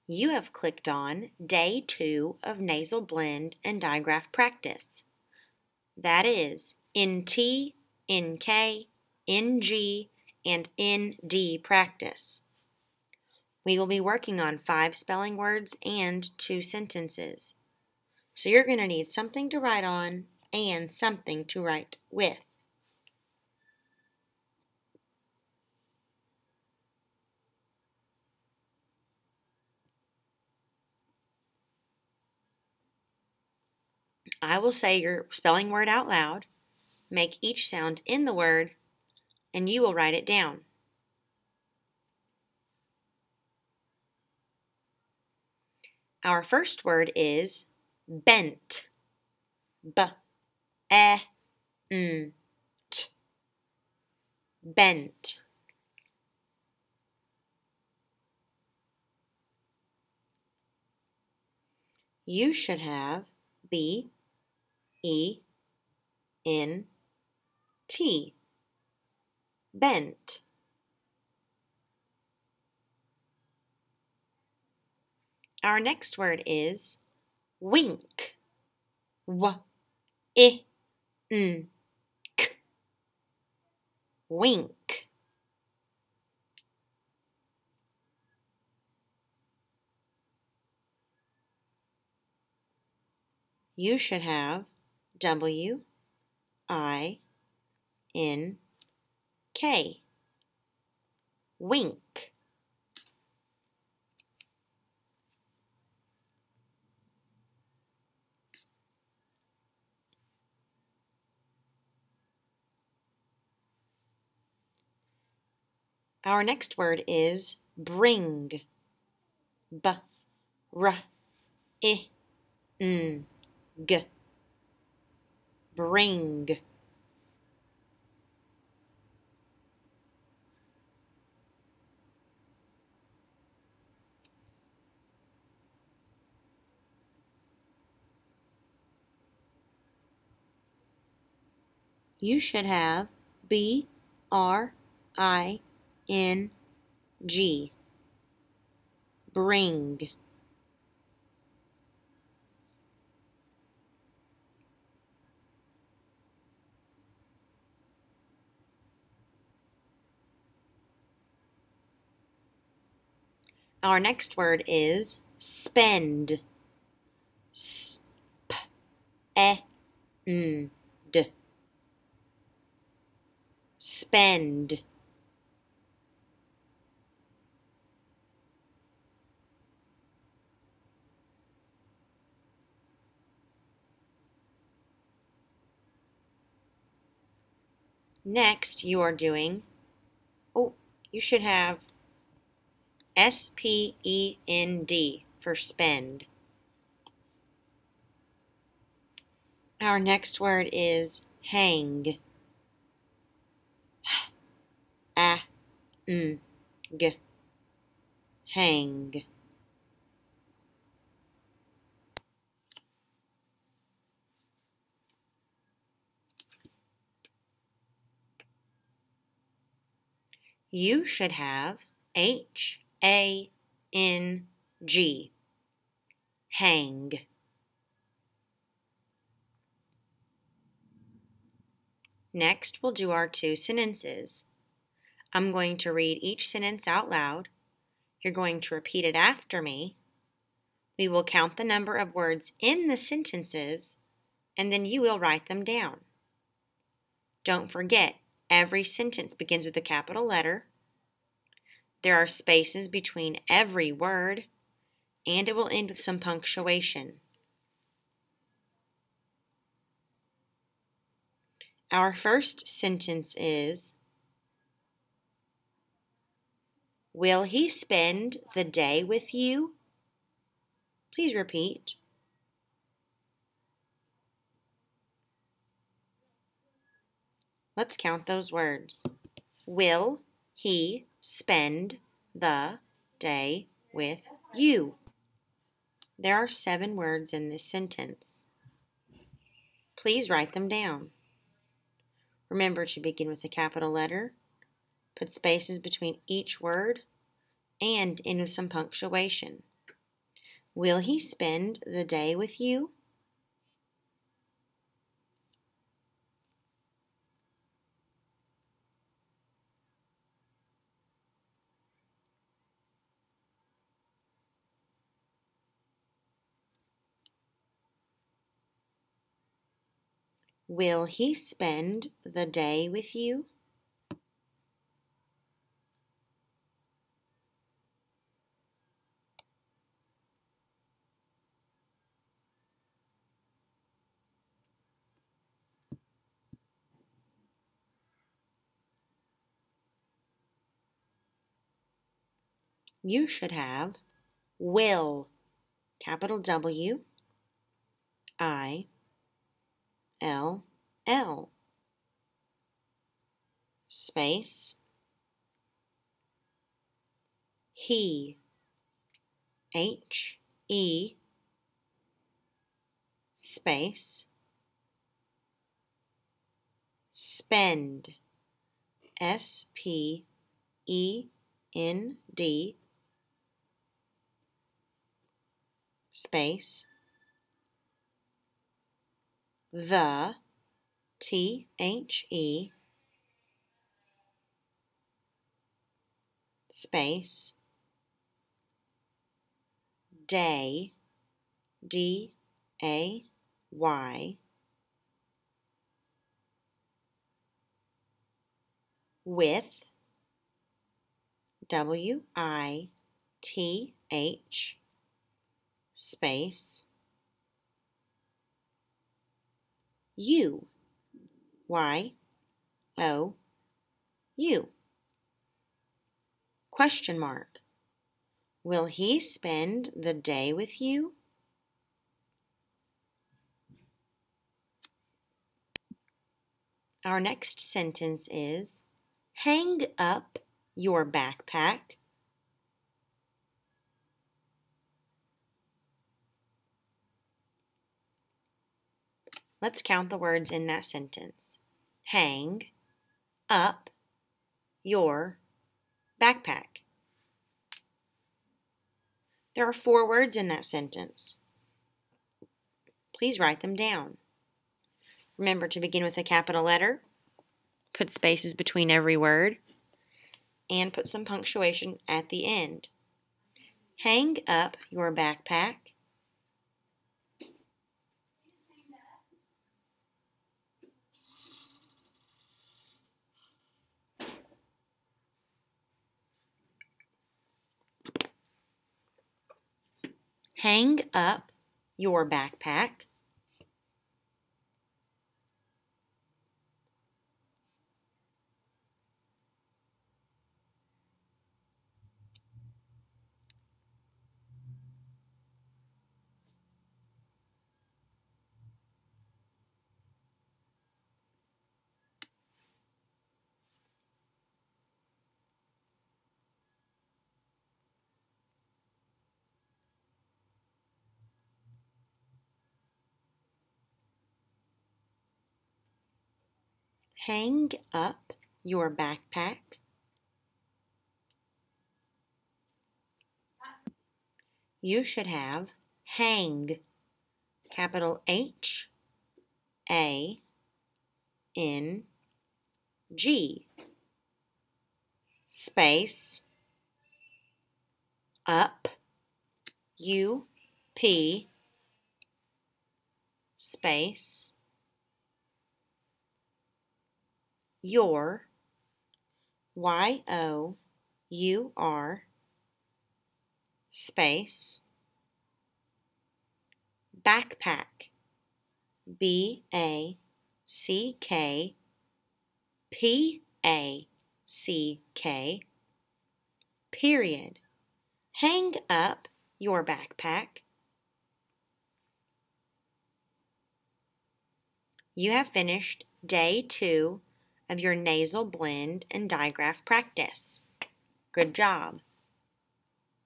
You have clicked on Day 2 of Nasal Blend and Digraph Practice. That is NT, NK, NG, and ND practice. We will be working on 5 spelling words and 2 sentences. So you're going to need something to write on and something to write with. I will say your spelling word out loud, make each sound in the word, and you will write it down. Our first word is bent. B-E-N-T. Bent. You should have B-E-N-T. Bent. Our next word is wink. W-I-N-K. Wink. You should have W-I-N-K. Wink. Our next word is bring. B-R-I-N-G. Bring. You should have B-R-I-N-G. Bring. Our next word is spend. S-P-E-N-D. Spend. Next, you are doing, you should have S-P-E-N-D for spend. Our next word is hang. H-A-N-G. Hang. You should have H-A-N-G. Hang. Next, we'll do our 2 sentences. I'm going to read each sentence out loud. You're going to repeat it after me. We will count the number of words in the sentences, and then you will write them down. Don't forget, every sentence begins with a capital letter. There are spaces between every word, and it will end with some punctuation. Our first sentence is, will he spend the day with you? Please repeat. Let's count those words. Will he spend the day with you? There are 7 words in this sentence. Please write them down. Remember to begin with a capital letter, put spaces between each word, and end with some punctuation. Will he spend the day with you? Will he spend the day with you? You should have will, capital W, I, L, L, space, he, H, E, space, spend, S, P, E, N, D, space, the, T, H, E, space, day, D, A, Y, with, W, I, T, H, space, you, Y, O, U. Question mark. Will he spend the day with you? Our next sentence is, hang up your backpack. Let's count the words in that sentence. Hang up your backpack. There are 4 words in that sentence. Please write them down. Remember to begin with a capital letter, put spaces between every word, and put some punctuation at the end. Hang up your backpack. Hang up your backpack. Hang up your backpack. You should have hang, capital H, A, N, G, space, up, U, P, space, your, Y, O, U, R, space, backpack, B, A, C, K, P, A, C, K, period. Hang up your backpack. You have finished day 2 of your nasal blend and digraph practice. Good job.